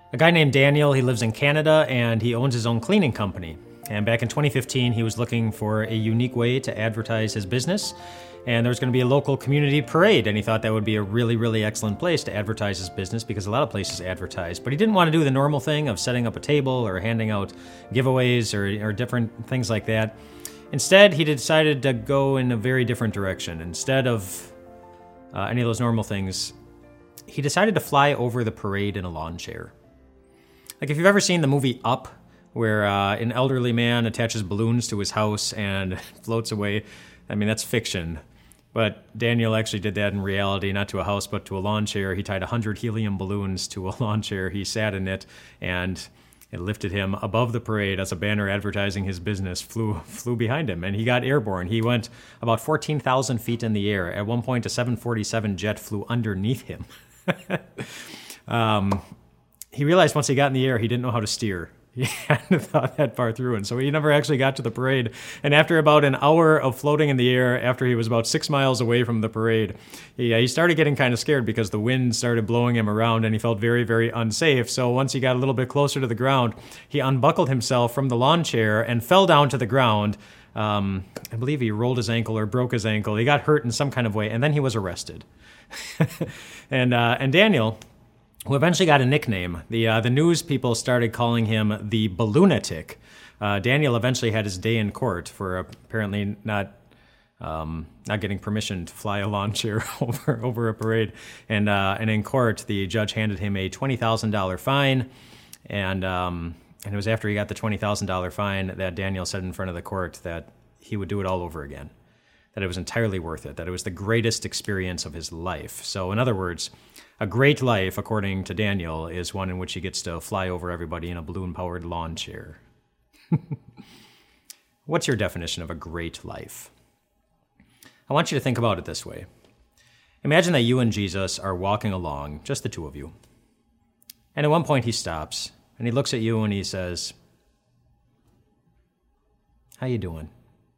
A guy named Daniel, he lives in Canada and he owns his own cleaning company. And back in 2015, he was looking for a unique way to advertise his business. And there was going to be a local community parade, and he thought that would be a really, really excellent place to advertise his business because a lot of places advertise. But he didn't want to do the normal thing of setting up a table or handing out giveaways or different things like that. Instead, he decided to go in a very different direction. Instead of any of those normal things, he decided to fly over the parade in a lawn chair. Like if you've ever seen the movie Up, where an elderly man attaches balloons to his house and floats away, I mean, that's fiction. But Daniel actually did that in reality, not to a house, but to a lawn chair. He tied 100 helium balloons to a lawn chair. He sat in it, and it lifted him above the parade as a banner advertising his business flew behind him, and he got airborne. He went about 14,000 feet in the air. At one point, a 747 jet flew underneath him. He realized once he got in the air, he didn't know how to steer. He hadn't thought that far through, and so he never actually got to the parade. And after about an hour of floating in the air, after he was about 6 miles away from the parade, he started getting kind of scared because the wind started blowing him around, and he felt very, very unsafe. So once he got a little bit closer to the ground, he unbuckled himself from the lawn chair and fell down to the ground. I believe he rolled his ankle or broke his ankle. He got hurt in some kind of way, and then he was arrested. And Daniel, who eventually got a nickname. The news people started calling him the Balloonatic. Daniel eventually had his day in court for apparently not getting permission to fly a lawn chair over a parade. And in court, the judge handed him a $20,000 fine. And it was after he got the $20,000 fine that Daniel said in front of the court that he would do it all over again, that it was entirely worth it, that it was the greatest experience of his life. So in other words, a great life, according to Daniel, is one in which he gets to fly over everybody in a balloon-powered lawn chair. What's your definition of a great life? I want you to think about it this way. Imagine that you and Jesus are walking along, just the two of you. And at one point he stops, and he looks at you and he says, "How you doing?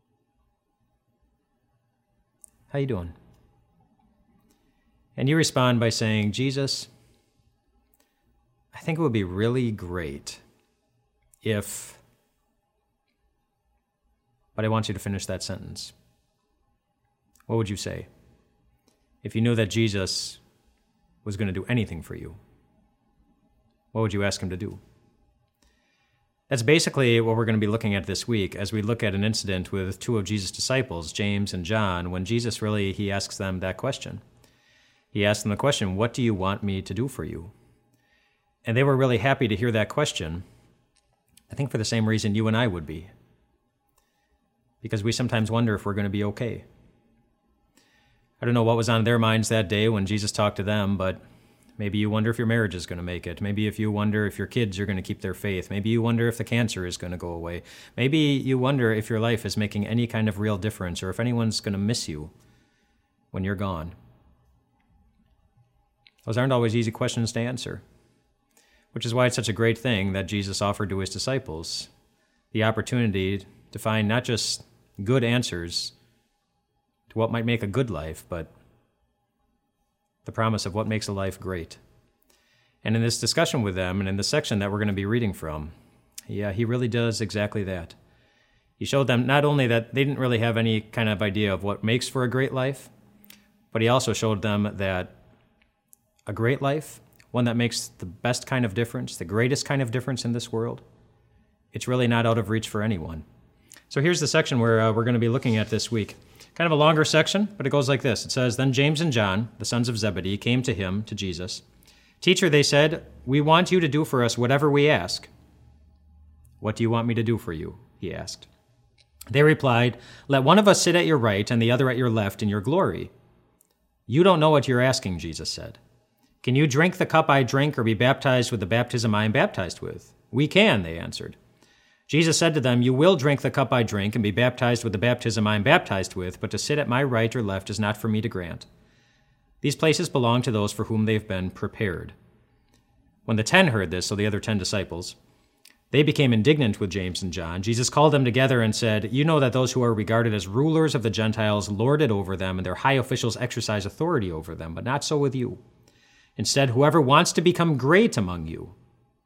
How you doing?" And you respond by saying, "Jesus, I think it would be really great if..." But I want you to finish that sentence. What would you say if you knew that Jesus was going to do anything for you? What would you ask him to do? That's basically what we're going to be looking at this week as we look at an incident with two of Jesus' disciples, James and John, when Jesus he asks them that question. He asked them the question, "What do you want me to do for you?" And they were really happy to hear that question, I think for the same reason you and I would be. Because we sometimes wonder if we're going to be okay. I don't know what was on their minds that day when Jesus talked to them, but maybe you wonder if your marriage is going to make it. Maybe if you wonder if your kids are going to keep their faith. Maybe you wonder if the cancer is going to go away. Maybe you wonder if your life is making any kind of real difference or if anyone's going to miss you when you're gone. Those aren't always easy questions to answer, which is why it's such a great thing that Jesus offered to his disciples, the opportunity to find not just good answers to what might make a good life, but the promise of what makes a life great. And in this discussion with them, and in the section that we're going to be reading from, he really does exactly that. He showed them not only that they didn't really have any kind of idea of what makes for a great life, but he also showed them that a great life, one that makes the best kind of difference, the greatest kind of difference in this world, it's really not out of reach for anyone. So here's the section where we're going to be looking at this week. Kind of a longer section, but it goes like this. It says, "Then James and John, the sons of Zebedee, came to him, to Jesus. 'Teacher,' they said, 'we want you to do for us whatever we ask.' 'What do you want me to do for you?' he asked. They replied, 'Let one of us sit at your right and the other at your left in your glory.' 'You don't know what you're asking,' Jesus said. 'Can you drink the cup I drink or be baptized with the baptism I am baptized with?' 'We can,' they answered. Jesus said to them, 'You will drink the cup I drink and be baptized with the baptism I am baptized with, but to sit at my right or left is not for me to grant. These places belong to those for whom they've been prepared.' When the 10 heard this, so the other 10 disciples, they became indignant with James and John. Jesus called them together and said, 'You know that those who are regarded as rulers of the Gentiles lord it over them, and their high officials exercise authority over them, but not so with you. Instead, whoever wants to become great among you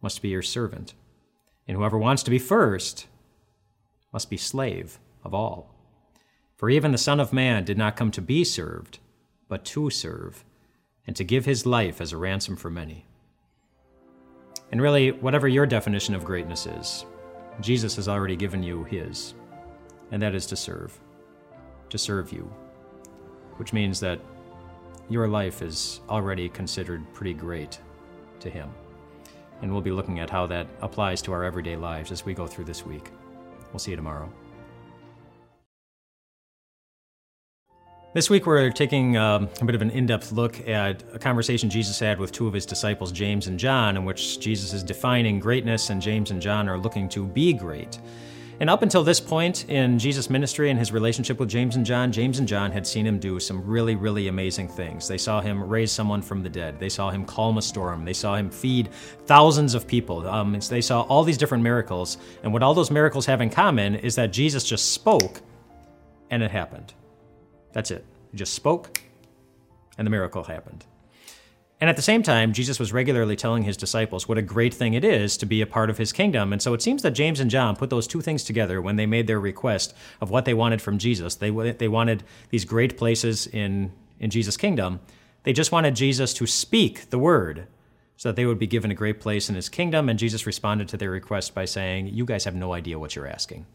must be your servant. And whoever wants to be first must be slave of all. For even the Son of Man did not come to be served, but to serve, and to give his life as a ransom for many. And really, whatever your definition of greatness is, Jesus has already given you his, and that is to serve you, which means that your life is already considered pretty great to him. And we'll be looking at how that applies to our everyday lives as we go through this week. We'll see you tomorrow. This week we're taking a bit of an in-depth look at a conversation Jesus had with two of his disciples, James and John, in which Jesus is defining greatness and James and John are looking to be great. And up until this point in Jesus' ministry and his relationship with James and John had seen him do some really, really amazing things. They saw him raise someone from the dead. They saw him calm a storm. They saw him feed thousands of people. They saw all these different miracles. And what all those miracles have in common is that Jesus just spoke and it happened. That's it. He just spoke and the miracle happened. And at the same time, Jesus was regularly telling his disciples what a great thing it is to be a part of his kingdom. And so it seems that James and John put those two things together when they made their request of what they wanted from Jesus. They wanted these great places in Jesus' kingdom. They just wanted Jesus to speak the word so that they would be given a great place in his kingdom. And Jesus responded to their request by saying, you guys have no idea what you're asking.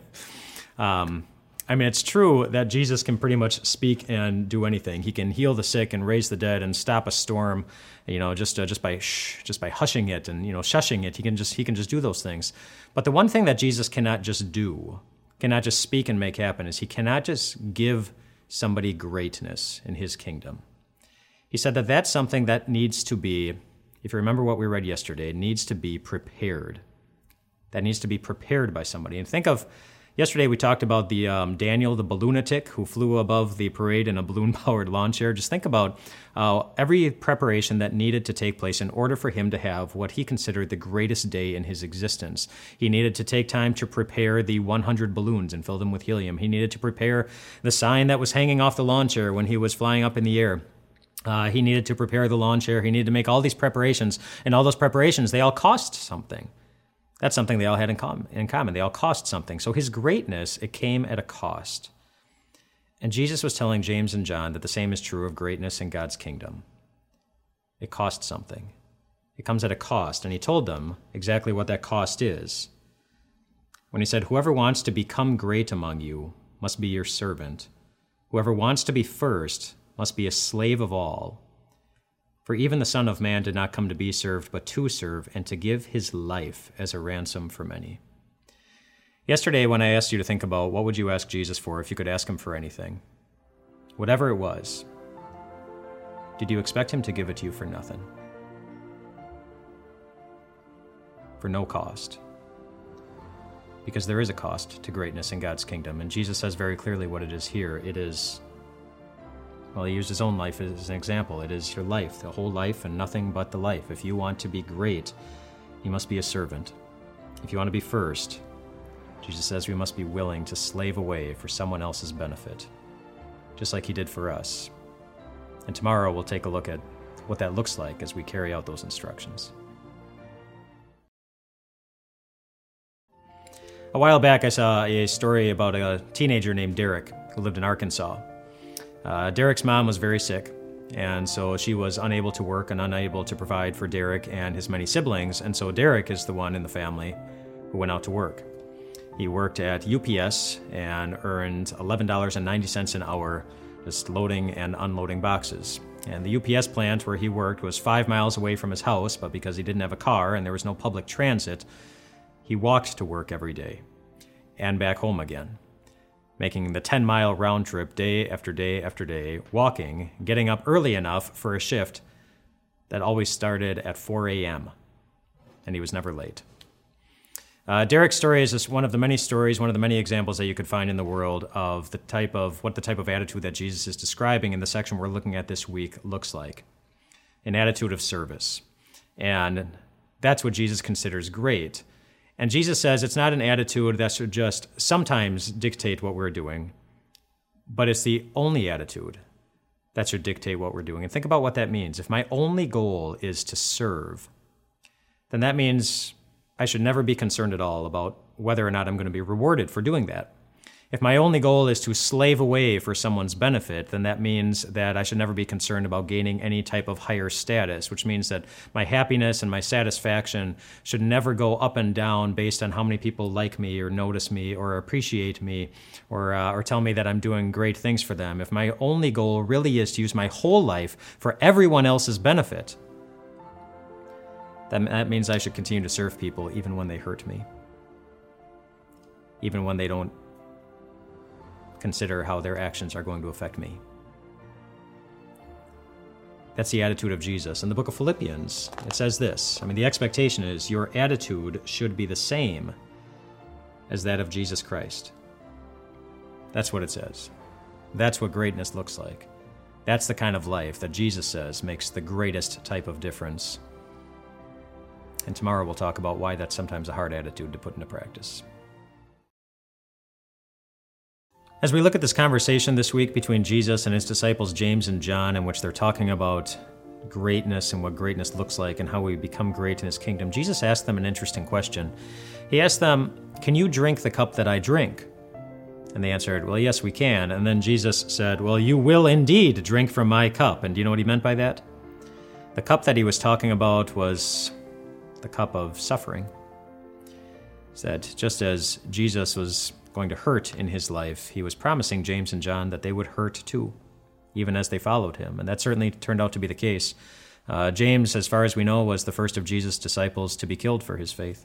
It's true that Jesus can pretty much speak and do anything. He can heal the sick and raise the dead and stop a storm, just by hushing it and shushing it. He can just do those things. But the one thing that Jesus cannot just do, cannot just speak and make happen, is he cannot just give somebody greatness in his kingdom. He said that that's something that needs to be, if you remember what we read yesterday, needs to be prepared. That needs to be prepared by somebody. And think of. Yesterday we talked about the Daniel, the balloonatic, who flew above the parade in a balloon-powered lawn chair. Just think about every preparation that needed to take place in order for him to have what he considered the greatest day in his existence. He needed to take time to prepare the 100 balloons and fill them with helium. He needed to prepare the sign that was hanging off the lawn chair when he was flying up in the air. He needed to prepare the lawn chair. He needed to make all these preparations, and all those preparations, they all cost something. That's something they all had in common. They all cost something. So his greatness, it came at a cost. And Jesus was telling James and John that the same is true of greatness in God's kingdom. It costs something. It comes at a cost. And he told them exactly what that cost is. When he said, whoever wants to become great among you must be your servant. Whoever wants to be first must be a slave of all. For even the Son of Man did not come to be served, but to serve, and to give his life as a ransom for many. Yesterday, when I asked you to think about what would you ask Jesus for if you could ask him for anything, whatever it was, did you expect him to give it to you for nothing? For no cost? Because there is a cost to greatness in God's kingdom, and Jesus says very clearly what it is here. It is, well, he used his own life as an example. It is your life, the whole life and nothing but the life. If you want to be great, you must be a servant. If you want to be first, Jesus says we must be willing to slave away for someone else's benefit, just like he did for us. And tomorrow we'll take a look at what that looks like as we carry out those instructions. A while back, I saw a story about a teenager named Derek who lived in Arkansas. Derek's mom was very sick, and so she was unable to work and unable to provide for Derek and his many siblings, and so Derek is the one in the family who went out to work. He worked at UPS and earned $11.90 an hour just loading and unloading boxes. And the UPS plant where he worked was 5 miles away from his house, but because he didn't have a car and there was no public transit, he walked to work every day and back home again, making the 10-mile round trip day after day after day, walking, getting up early enough for a shift that always started at 4 a.m., and he was never late. Derek's story is just one of the many stories, one of the many examples that you could find in the world of the type of attitude that Jesus is describing in the section we're looking at this week looks like. An attitude of service. And that's what Jesus considers great. And Jesus says it's not an attitude that should just sometimes dictate what we're doing, but it's the only attitude that should dictate what we're doing. And think about what that means. If my only goal is to serve, then that means I should never be concerned at all about whether or not I'm going to be rewarded for doing that. If my only goal is to slave away for someone's benefit, then that means that I should never be concerned about gaining any type of higher status, which means that my happiness and my satisfaction should never go up and down based on how many people like me or notice me or appreciate me or tell me that I'm doing great things for them. If my only goal really is to use my whole life for everyone else's benefit, that means I should continue to serve people even when they hurt me, even when they don't consider how their actions are going to affect me. That's the attitude of Jesus. In the book of Philippians, it says this. The expectation is your attitude should be the same as that of Jesus Christ. That's what it says. That's what greatness looks like. That's the kind of life that Jesus says makes the greatest type of difference. And tomorrow we'll talk about why that's sometimes a hard attitude to put into practice. As we look at this conversation this week between Jesus and his disciples James and John, in which they're talking about greatness and what greatness looks like and how we become great in his kingdom, Jesus asked them an interesting question. He asked them, "Can you drink the cup that I drink?" And they answered, "Well, yes, we can." And then Jesus said, "Well, you will indeed drink from my cup." And do you know what he meant by that? The cup that he was talking about was the cup of suffering. He said, just as Jesus was going to hurt in his life, he was promising James and John that they would hurt too, even as they followed him. And that certainly turned out to be the case. James, as far as we know, was the first of Jesus' disciples to be killed for his faith.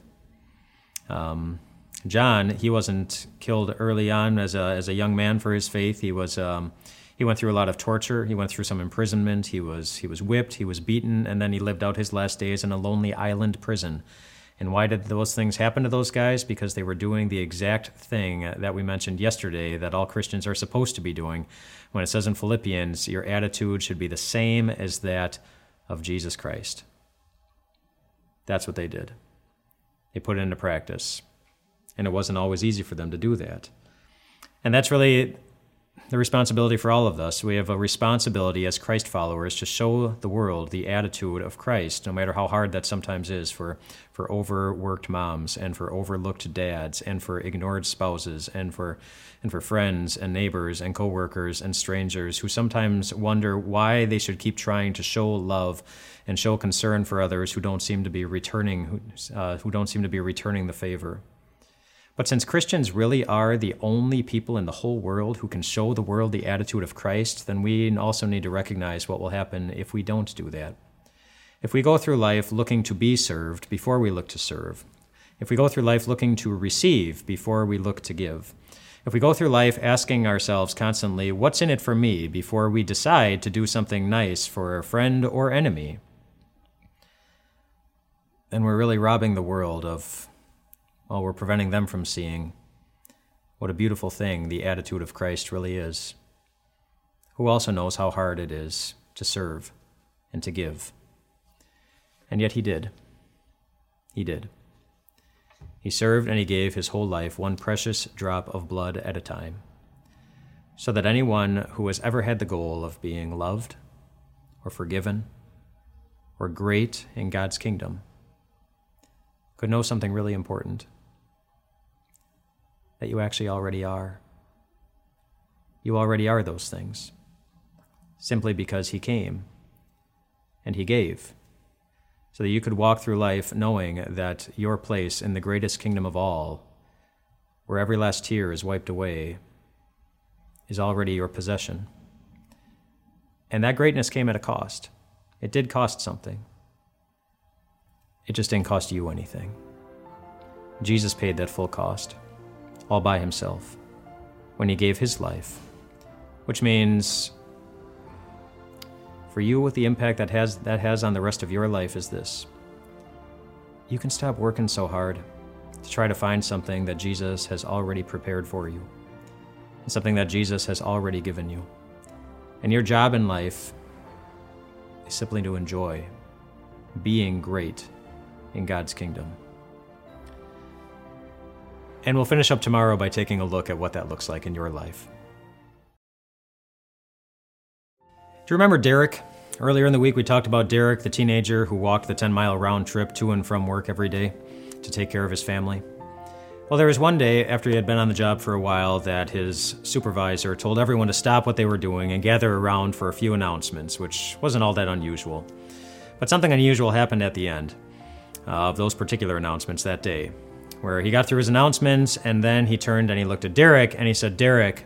John, he wasn't killed early on as a young man for his faith. He went through a lot of torture. He went through some imprisonment. He was whipped. He was beaten, and then he lived out his last days in a lonely island prison. And why did those things happen to those guys? Because they were doing the exact thing that we mentioned yesterday that all Christians are supposed to be doing. When it says in Philippians, your attitude should be the same as that of Jesus Christ. That's what they did. They put it into practice. And it wasn't always easy for them to do that. And that's really the responsibility for all of us. We have a responsibility as Christ followers to show the world the attitude of Christ, no matter how hard that sometimes is for overworked moms and for overlooked dads and for ignored spouses and for friends and neighbors and coworkers and strangers who sometimes wonder why they should keep trying to show love and show concern for others who don't seem to be returning the favor. But since Christians really are the only people in the whole world who can show the world the attitude of Christ, then we also need to recognize what will happen if we don't do that. If we go through life looking to be served before we look to serve, if we go through life looking to receive before we look to give, if we go through life asking ourselves constantly, what's in it for me, before we decide to do something nice for a friend or enemy, then we're really robbing the world of, well, we're preventing them from seeing what a beautiful thing the attitude of Christ really is, who also knows how hard it is to serve and to give. And yet he did. He did. He served and he gave his whole life, one precious drop of blood at a time, so that anyone who has ever had the goal of being loved or forgiven or great in God's kingdom could know something really important, that you actually already are. You already are those things, simply because he came and he gave, so that you could walk through life knowing that your place in the greatest kingdom of all, where every last tear is wiped away, is already your possession. And that greatness came at a cost. It did cost something. It just didn't cost you anything. Jesus paid that full cost, all by himself, when he gave his life, which means for you, what the impact that has on the rest of your life is this. You can stop working so hard to try to find something that Jesus has already prepared for you, and something that Jesus has already given you. And your job in life is simply to enjoy being great in God's kingdom. And we'll finish up tomorrow by taking a look at what that looks like in your life. Do you remember Derek? Earlier in the week, we talked about Derek, the teenager who walked the 10-mile round trip to and from work every day to take care of his family. Well, there was one day after he had been on the job for a while that his supervisor told everyone to stop what they were doing and gather around for a few announcements, which wasn't all that unusual. But something unusual happened at the end of those particular announcements that day, where he got through his announcements and then he turned and he looked at Derek and he said, "Derek,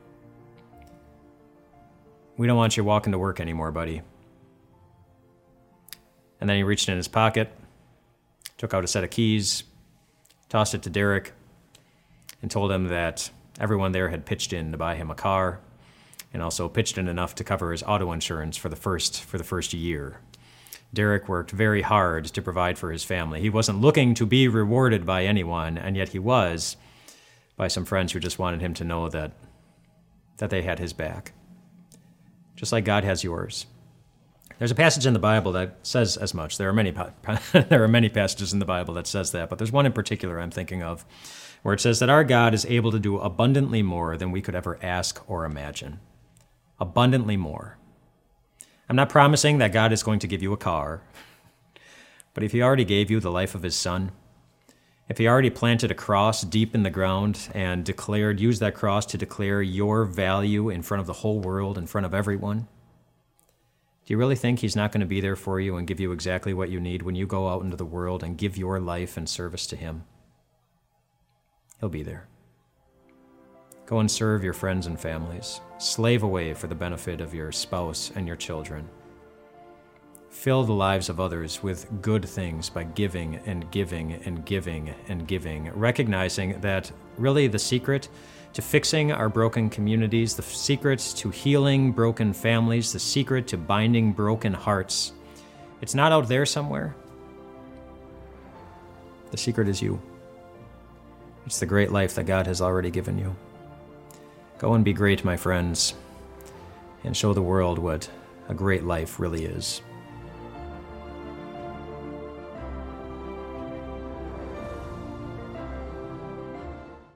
we don't want you walking to work anymore, buddy." And then he reached in his pocket, took out a set of keys, tossed it to Derek, and told him that everyone there had pitched in to buy him a car, and also pitched in enough to cover his auto insurance for the first year. Derek worked very hard to provide for his family. He wasn't looking to be rewarded by anyone, and yet he was by some friends who just wanted him to know that they had his back, just like God has yours. There's a passage in the Bible that says as much. There are many passages in the Bible that says that, but there's one in particular I'm thinking of where it says that our God is able to do abundantly more than we could ever ask or imagine. Abundantly more. I'm not promising that God is going to give you a car, but if he already gave you the life of his son, if he already planted a cross deep in the ground and used that cross to declare your value in front of the whole world, in front of everyone, do you really think he's not going to be there for you and give you exactly what you need when you go out into the world and give your life and service to him? He'll be there. Go and serve your friends and families. Slave away for the benefit of your spouse and your children. Fill the lives of others with good things by giving and giving and giving and giving, recognizing that really the secret to fixing our broken communities, the secret to healing broken families, the secret to binding broken hearts, it's not out there somewhere. The secret is you. It's the great life that God has already given you. Go and be great, my friends, and show the world what a great life really is.